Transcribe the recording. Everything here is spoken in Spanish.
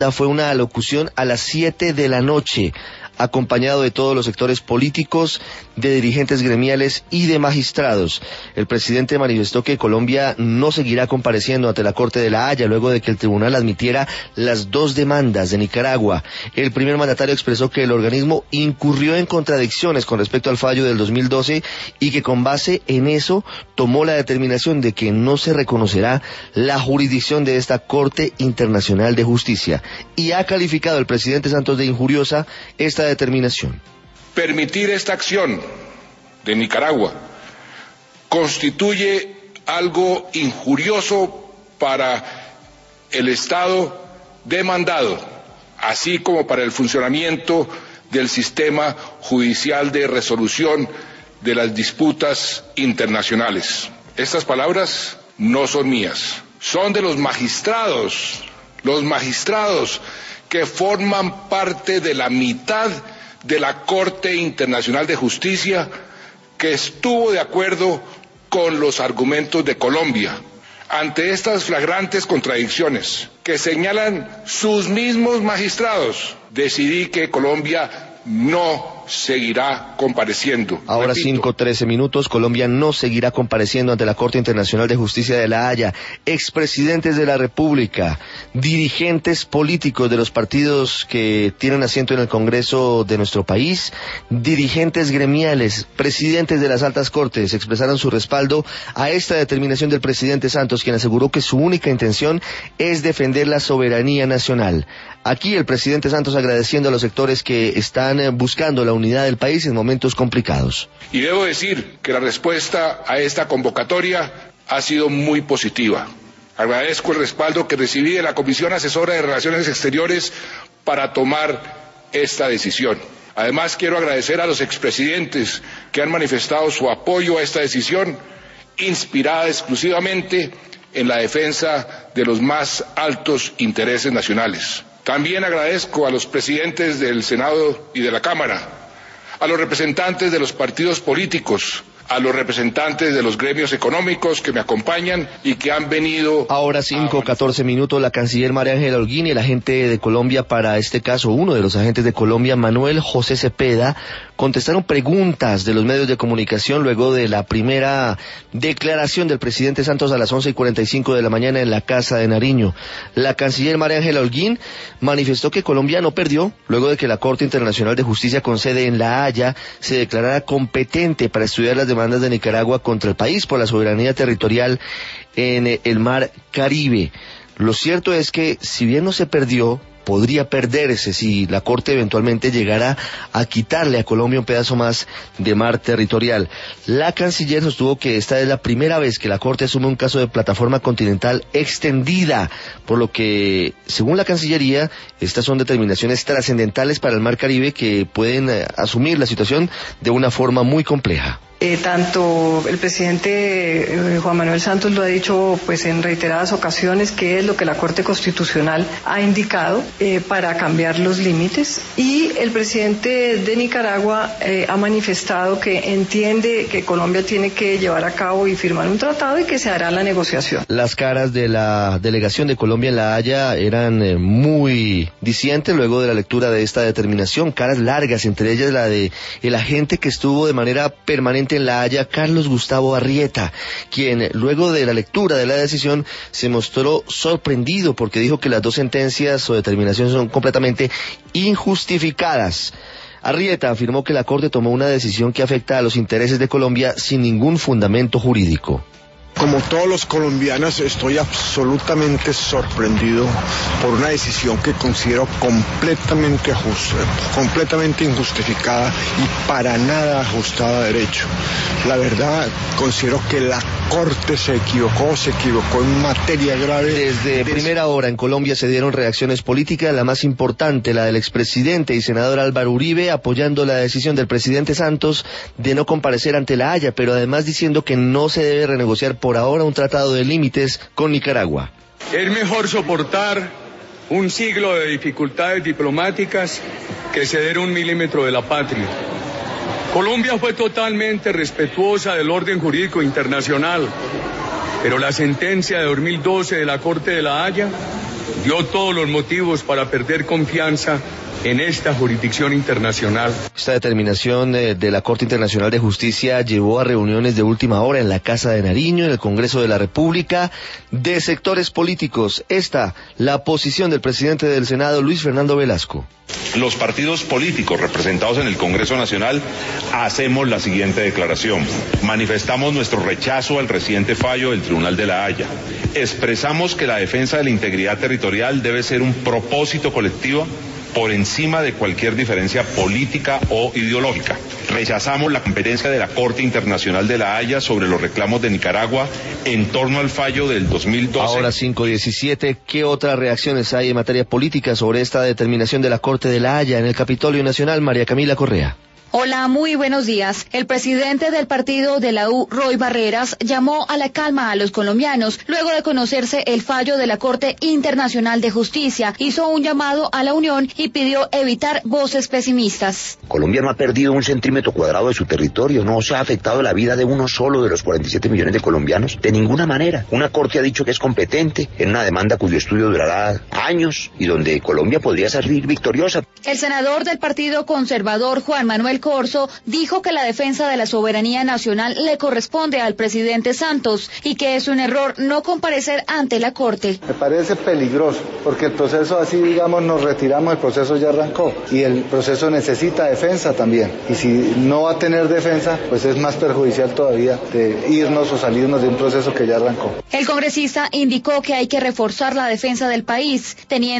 fue una alocución a las 7 de la noche, acompañado de todos los sectores políticos, de dirigentes gremiales y de magistrados. El presidente manifestó que Colombia no seguirá compareciendo ante la Corte de La Haya luego de que el tribunal admitiera las dos demandas de Nicaragua. El primer mandatario expresó que el organismo incurrió en contradicciones con respecto al fallo del 2012 y que con base en eso tomó la determinación de que no se reconocerá la jurisdicción de esta Corte Internacional de Justicia. Y ha calificado el presidente Santos de injuriosa esta determinación. Permitir esta acción de Nicaragua constituye algo injurioso para el Estado demandado, así como para el funcionamiento del sistema judicial de resolución de las disputas internacionales. Estas palabras no son mías, son de los magistrados que forman parte de la mitad de la Corte Internacional de Justicia, que estuvo de acuerdo con los argumentos de Colombia. Ante estas flagrantes contradicciones que señalan sus mismos magistrados, decidí que Colombia no seguirá compareciendo. Ahora 5:13, Colombia no seguirá compareciendo ante la Corte Internacional de Justicia de La Haya. Expresidentes de la República, dirigentes políticos de los partidos que tienen asiento en el Congreso de nuestro país, dirigentes gremiales, presidentes de las altas cortes expresaron su respaldo a esta determinación del presidente Santos, quien aseguró que su única intención es defender la soberanía nacional. Aquí el presidente Santos agradeciendo a los sectores que están buscando la unidad del país en momentos complicados. Y debo decir que la respuesta a esta convocatoria ha sido muy positiva. Agradezco el respaldo que recibí de la Comisión Asesora de Relaciones Exteriores para tomar esta decisión. Además, quiero agradecer a los expresidentes que han manifestado su apoyo a esta decisión, inspirada exclusivamente en la defensa de los más altos intereses nacionales. También agradezco a los presidentes del Senado y de la Cámara, a los representantes de los partidos políticos, a los representantes de los gremios económicos que me acompañan y que han venido... Ahora 5:14, la canciller María Ángela Holguín y el agente de Colombia para este caso, uno de los agentes de Colombia, Manuel José Cepeda, contestaron preguntas de los medios de comunicación luego de la primera declaración del presidente Santos a las 11:45 de la mañana en la Casa de Nariño. La canciller María Ángela Holguín manifestó que Colombia no perdió luego de que la Corte Internacional de Justicia con sede en La Haya se declarara competente para estudiar las demandas de Nicaragua contra el país por la soberanía territorial en el Mar Caribe. Lo cierto es que, si bien no se perdió, podría perderse si la Corte eventualmente llegara a quitarle a Colombia un pedazo más de mar territorial. La canciller sostuvo que esta es la primera vez que la Corte asume un caso de plataforma continental extendida, por lo que, según la Cancillería, estas son determinaciones trascendentales para el Mar Caribe que pueden asumir la situación de una forma muy compleja. Tanto el presidente Juan Manuel Santos lo ha dicho pues en reiteradas ocasiones, que es lo que la Corte Constitucional ha indicado para cambiar los límites, y el presidente de Nicaragua ha manifestado que entiende que Colombia tiene que llevar a cabo y firmar un tratado y que se hará la negociación. Las caras de la delegación de Colombia en La Haya eran muy dicientes luego de la lectura de esta determinación, caras largas, entre ellas la de el agente que estuvo de manera permanente en La Haya, Carlos Gustavo Arrieta, quien luego de la lectura de la decisión se mostró sorprendido porque dijo que las dos sentencias o determinaciones son completamente injustificadas. Arrieta afirmó que la Corte tomó una decisión que afecta a los intereses de Colombia sin ningún fundamento jurídico. Como todos los colombianos, estoy absolutamente sorprendido por una decisión que considero completamente injustificada y para nada ajustada a derecho. La verdad, considero que la Corte se equivocó en materia grave. Desde primera hora en Colombia se dieron reacciones políticas, la más importante, la del expresidente y senador Álvaro Uribe, apoyando la decisión del presidente Santos de no comparecer ante La Haya, pero además diciendo que no se debe renegociar por ahora un tratado de límites con Nicaragua. Es mejor soportar un siglo de dificultades diplomáticas que ceder un milímetro de la patria. Colombia fue totalmente respetuosa del orden jurídico internacional, pero la sentencia de 2012 de la Corte de La Haya dio todos los motivos para perder confianza en esta jurisdicción internacional. Esta determinación de la Corte Internacional de Justicia llevó a reuniones de última hora en la Casa de Nariño, en el Congreso de la República, de sectores políticos. Esta, la posición del presidente del Senado, Luis Fernando Velasco. Los partidos políticos representados en el Congreso Nacional hacemos la siguiente declaración. Manifestamos nuestro rechazo al reciente fallo del Tribunal de la Haya. Expresamos que la defensa de la integridad territorial debe ser un propósito colectivo por encima de cualquier diferencia política o ideológica. Rechazamos la competencia de la Corte Internacional de la Haya sobre los reclamos de Nicaragua en torno al fallo del 2012. Ahora 5:17, ¿qué otras reacciones hay en materia política sobre esta determinación de la Corte de la Haya en el Capitolio Nacional? María Camila Correa. Hola, muy buenos días. El presidente del partido de la U, Roy Barreras, llamó a la calma a los colombianos luego de conocerse el fallo de la Corte Internacional de Justicia. Hizo un llamado a la unión y pidió evitar voces pesimistas. Colombia no ha perdido un centímetro cuadrado de su territorio, no se ha afectado la vida de uno solo de los 47 millones de colombianos, de ninguna manera. Una Corte ha dicho que es competente en una demanda cuyo estudio durará años y donde Colombia podría salir victoriosa. El senador del Partido Conservador, Juan Manuel Corzo, dijo que la defensa de la soberanía nacional le corresponde al presidente Santos y que es un error no comparecer ante la Corte. Me parece peligroso, porque el proceso así, digamos, nos retiramos, el proceso ya arrancó y el proceso necesita defensa también. Y si no va a tener defensa, pues es más perjudicial todavía de irnos o salirnos de un proceso que ya arrancó. El congresista indicó que hay que reforzar la defensa del país, teniendo